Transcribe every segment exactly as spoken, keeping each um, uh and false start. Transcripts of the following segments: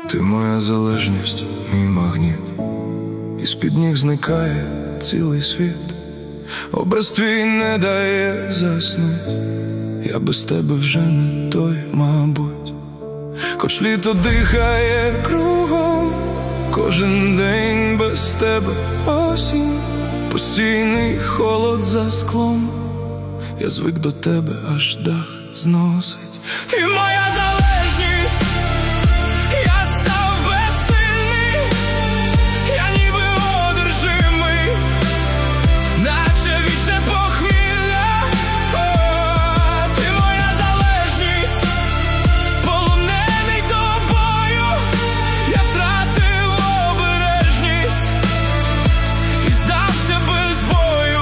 Ти моя залежність, мій магніт, і з-під ніг зникає цілий світ. Образ твій не дає заснуть, я без тебе вже не той, мабуть. Хоч літо дихає кругом, кожен день без тебе осінь, постійний холод за склом, я звик до тебе, аж дах зносить. Ти моя залежність, я став безсильний, я ніби одержимий, наче вічне похмілля. О, ти моя залежність, полонений тобою, я втратив обережність і здався без бою.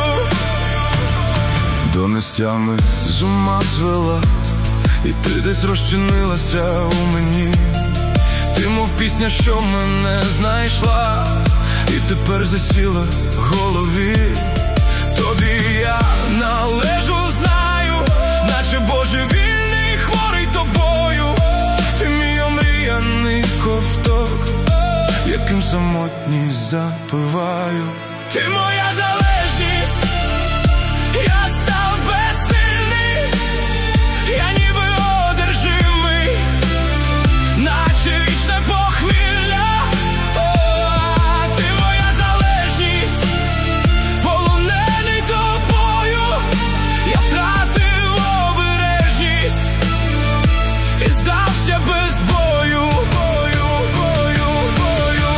До нестями з ума звела, і ти десь розчинилася у мені. Ти мов пісня, що мене знайшла, і тепер засіла в голові. Тобі я належу, знаю, наче божевільний, хворий тобою. Ти мій омріяний ковток, яким самотність запиваю. Ти моя залежність, я став безсильний, я ніби одержимий, наче вічне похмілля. О, ти моя залежність, полонений тобою, я втратив обережність і здався без бою. Бою, бою, бою.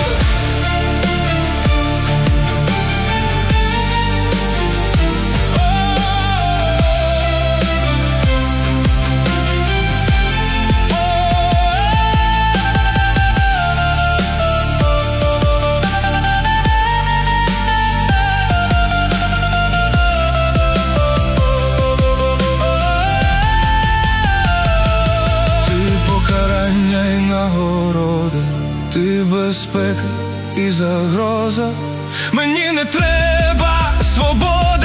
І нагорода, ти безпека і загроза. Мені не треба свободи,